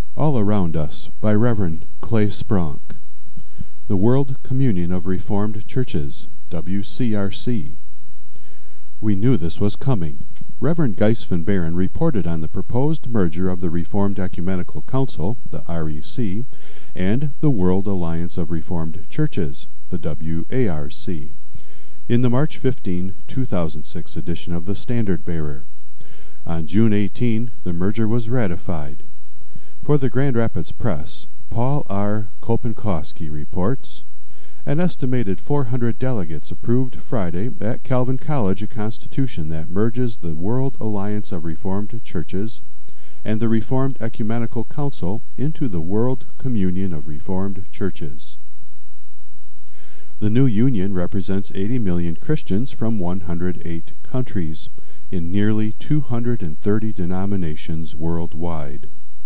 All Around Us by Reverend Clay Spronk. The World Communion of Reformed Churches, WCRC. We knew this was coming. Reverend Gijs van Baren reported on the proposed merger of the Reformed Ecumenical Council, the REC, and the World Alliance of Reformed Churches, the WARC, in the March 15, 2006 edition of the Standard Bearer. On June 18, the merger was ratified. For the Grand Rapids Press, Paul R. Kopenkowski reports, an estimated 400 delegates approved Friday at Calvin College a constitution that merges the World Alliance of Reformed Churches and the Reformed Ecumenical Council into the World Communion of Reformed Churches. The new union represents 80 million Christians from 108 countries in nearly 230 denominations worldwide.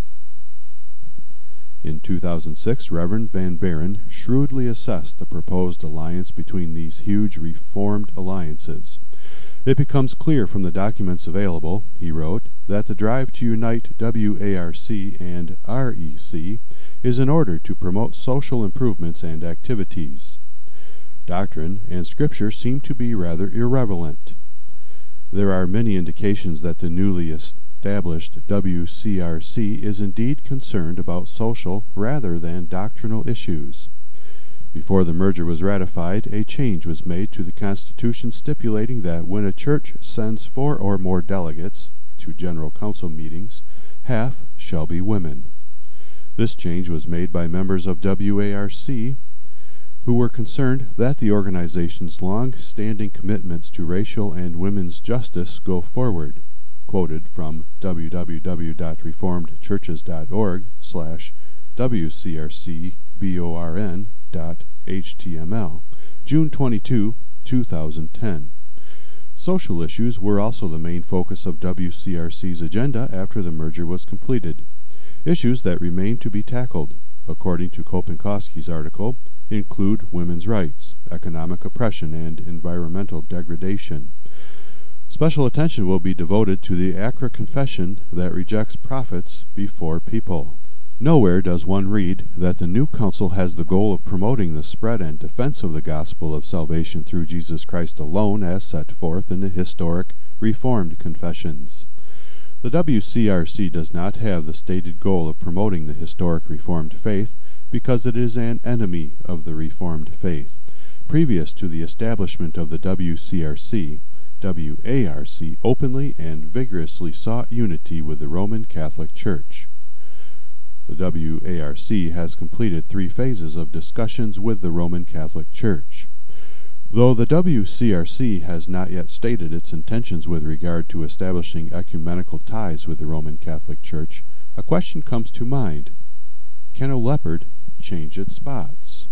In 2006, Reverend Van Baren shrewdly assessed the proposed alliance between these huge Reformed alliances. It becomes clear from the documents available, he wrote, that the drive to unite WARC and REC is in order to promote social improvements and activities. Doctrine and Scripture seem to be rather irrelevant. There are many indications that the newly established WCRC is indeed concerned about social rather than doctrinal issues. Before the merger was ratified, a change was made to the Constitution stipulating that when a church sends 4 or more delegates to General Council meetings, half shall be women. This change was made by members of WARC who were concerned that the organization's long-standing commitments to racial and women's justice go forward. Quoted from www.reformedchurches.org/WCRCBORN.html, June 22, 2010. Social issues were also the main focus of WCRC's agenda after the merger was completed. Issues that remain to be tackled, according to Kopenkowski's article, include women's rights, economic oppression, and environmental degradation. Special attention will be devoted to the Accra Confession that rejects prophets before people. Nowhere does one read that the new council has the goal of promoting the spread and defense of the gospel of salvation through Jesus Christ alone as set forth in the historic Reformed Confessions. The WCRC does not have the stated goal of promoting the historic Reformed faith because it is an enemy of the Reformed faith. Previous to the establishment of the WCRC, WARC openly and vigorously sought unity with the Roman Catholic Church. The WARC has completed 3 phases of discussions with the Roman Catholic Church. Though the WCRC has not yet stated its intentions with regard to establishing ecumenical ties with the Roman Catholic Church, a question comes to mind. Can a leopard change its spots?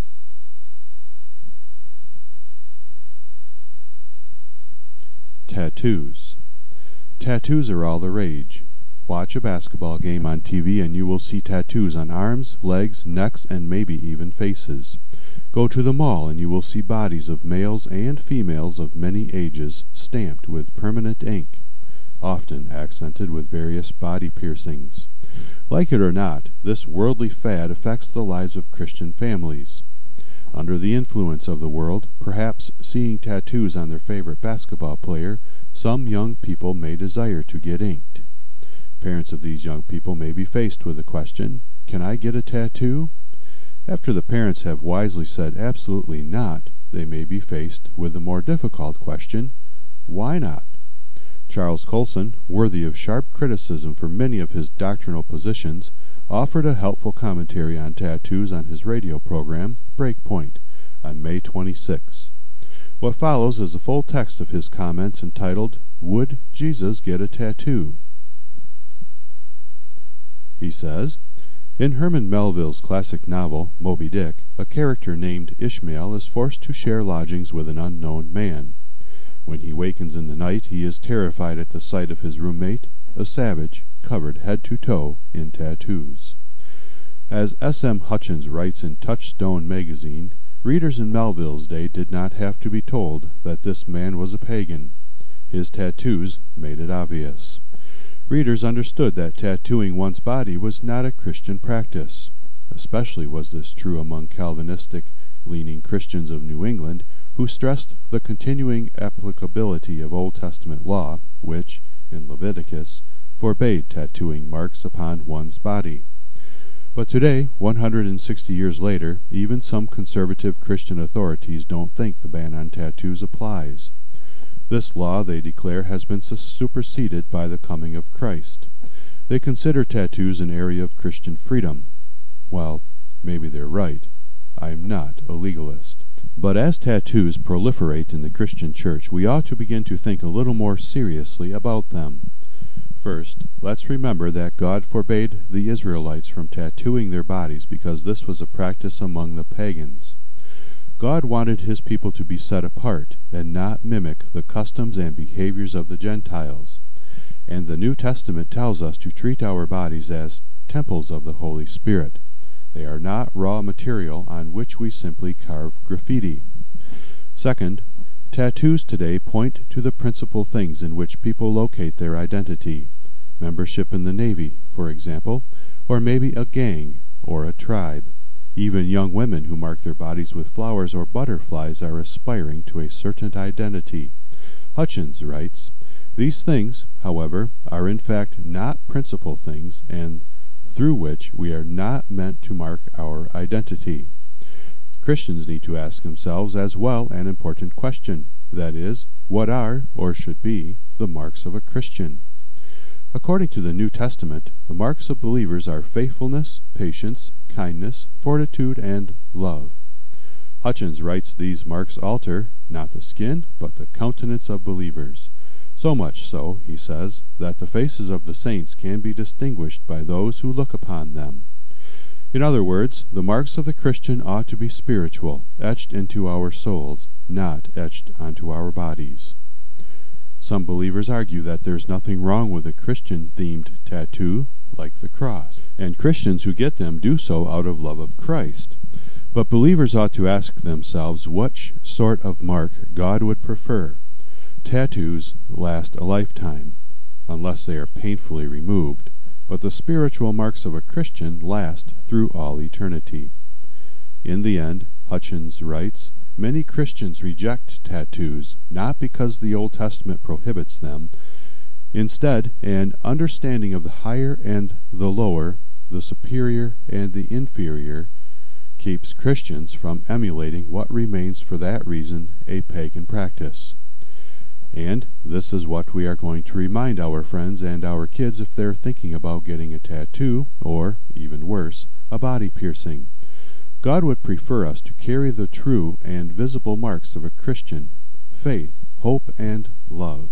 Tattoos. Tattoos are all the rage. Watch a basketball game on TV and you will see tattoos on arms, legs, necks, and maybe even faces. Go to the mall and you will see bodies of males and females of many ages stamped with permanent ink, often accented with various body piercings. Like it or not, this worldly fad affects the lives of Christian families. Under the influence of the world, perhaps seeing tattoos on their favorite basketball player, some young people may desire to get inked. Parents of these young people may be faced with the question, can I get a tattoo? After the parents have wisely said absolutely not, they may be faced with the more difficult question, why not? Charles Colson, worthy of sharp criticism for many of his doctrinal positions, offered a helpful commentary on tattoos on his radio program, Breakpoint, on May 26. What follows is the full text of his comments entitled, Would Jesus Get a Tattoo? He says, in Herman Melville's classic novel, Moby Dick, a character named Ishmael is forced to share lodgings with an unknown man. When he wakens in the night, he is terrified at the sight of his roommate, a savage, covered head to toe in tattoos. As S.M. Hutchins writes in Touchstone magazine, readers in Melville's day did not have to be told that this man was a pagan. His tattoos made it obvious. readers understood that tattooing one's body was not a Christian practice. Especially was this true among Calvinistic-leaning Christians of New England, who stressed the continuing applicability of Old Testament law, which, in Leviticus, forbade tattooing marks upon one's body. But today, 160 years later, even some conservative Christian authorities don't think the ban on tattoos applies. This law, they declare, has been superseded by the coming of Christ. They consider tattoos an area of Christian freedom. Well, maybe they're right. I'm not a legalist. But as tattoos proliferate in the Christian church, we ought to begin to think a little more seriously about them. First, let's remember that God forbade the Israelites from tattooing their bodies because this was a practice among the pagans. God wanted his people to be set apart and not mimic the customs and behaviors of the Gentiles. And the New Testament tells us to treat our bodies as temples of the Holy Spirit. They are not raw material on which we simply carve graffiti. Second, tattoos today point to the principal things in which people locate their identity. Membership in the Navy, for example, or maybe a gang or a tribe. Even young women who mark their bodies with flowers or butterflies are aspiring to a certain identity. Hutchins writes, "These things, however, are in fact not principal things, and through which we are not meant to mark our identity." Christians need to ask themselves as well an important question, that is, what are, or should be, the marks of a Christian? According to the New Testament, the marks of believers are faithfulness, patience, kindness, fortitude, and love. Hutchins writes these marks alter, not the skin, but the countenance of believers. So much so, he says, that the faces of the saints can be distinguished by those who look upon them. In other words, the marks of the Christian ought to be spiritual, etched into our souls, not etched onto our bodies. Some believers argue that there's nothing wrong with a Christian-themed tattoo, like the cross, and Christians who get them do so out of love of Christ. But believers ought to ask themselves which sort of mark God would prefer. Tattoos last a lifetime, unless they are painfully removed, but the spiritual marks of a Christian last through all eternity. In the end, Hutchins writes, many Christians reject tattoos, not because the Old Testament prohibits them. Instead, an understanding of the higher and the lower, the superior and the inferior, keeps Christians from emulating what remains for that reason a pagan practice. And this is what we are going to remind our friends and our kids if they're thinking about getting a tattoo, or, even worse, a body piercing. God would prefer us to carry the true and visible marks of a Christian: faith, hope, and love.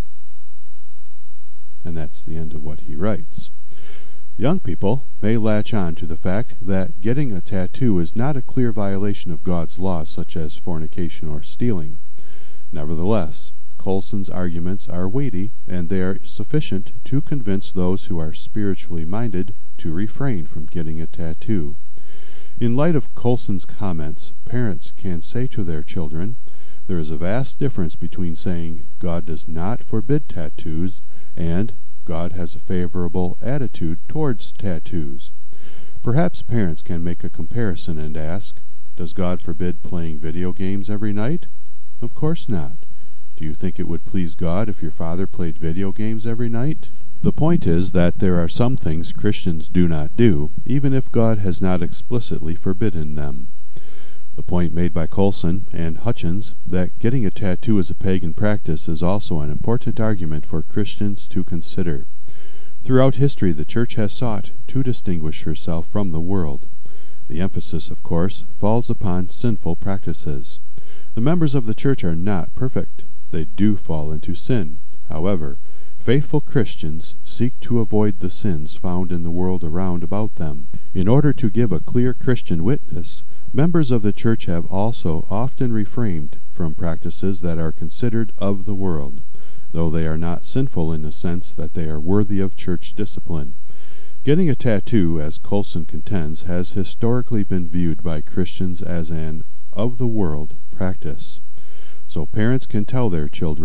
And that's the end of what he writes. Young people may latch on to the fact that getting a tattoo is not a clear violation of God's laws, such as fornication or stealing. Nevertheless, Colson's arguments are weighty, and they are sufficient to convince those who are spiritually minded to refrain from getting a tattoo. In light of Colson's comments, parents can say to their children, there is a vast difference between saying God does not forbid tattoos and God has a favorable attitude towards tattoos. Perhaps parents can make a comparison and ask, does God forbid playing video games every night? Of course not. Do you think it would please God if your father played video games every night? The point is that there are some things Christians do not do, even if God has not explicitly forbidden them. The point made by Colson and Hutchins, that getting a tattoo is a pagan practice, is also an important argument for Christians to consider. Throughout history, the Church has sought to distinguish herself from the world. The emphasis, of course, falls upon sinful practices. The members of the Church are not perfect. They do fall into sin. However, faithful Christians seek to avoid the sins found in the world around about them. In order to give a clear Christian witness, members of the Church have also often refrained from practices that are considered of the world, though they are not sinful in the sense that they are worthy of church discipline. Getting a tattoo, as Colson contends, has historically been viewed by Christians as an of-the-world practice. So parents can tell their children,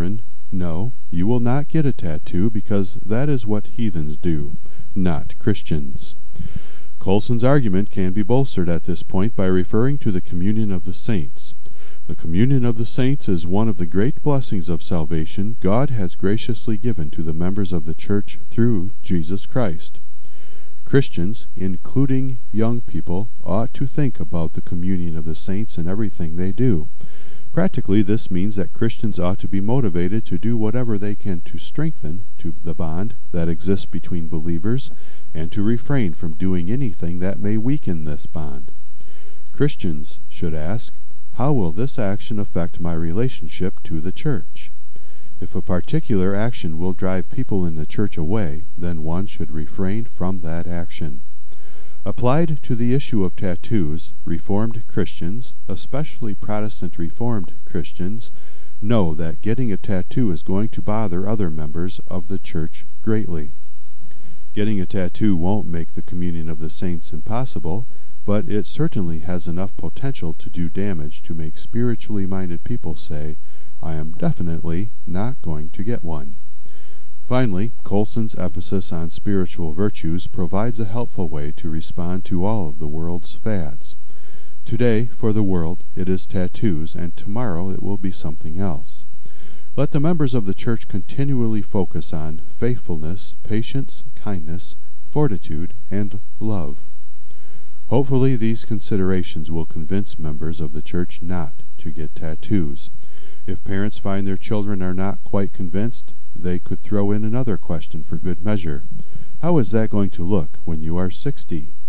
No, you will not get a tattoo because that is what heathens do, not Christians. Colson's argument can be bolstered at this point by referring to the communion of the saints. The communion of the saints is one of the great blessings of salvation God has graciously given to the members of the church through Jesus Christ. Christians, including young people, ought to think about the communion of the saints in everything they do. Practically, this means that Christians ought to be motivated to do whatever they can to strengthen the bond that exists between believers and to refrain from doing anything that may weaken this bond. Christians should ask, how will this action affect my relationship to the church? If a particular action will drive people in the church away, then one should refrain from that action. Applied to the issue of tattoos, Reformed Christians, especially Protestant Reformed Christians, know that getting a tattoo is going to bother other members of the church greatly. Getting a tattoo won't make the communion of the saints impossible, but it certainly has enough potential to do damage to make spiritually minded people say, I am definitely not going to get one. Finally, Colson's emphasis on spiritual virtues provides a helpful way to respond to all of the world's fads. Today, for the world, it is tattoos, and tomorrow it will be something else. Let the members of the church continually focus on faithfulness, patience, kindness, fortitude, and love. Hopefully these considerations will convince members of the church not to get tattoos. If parents find their children are not quite convinced, they could throw in another question for good measure. How is that going to look when you are 60?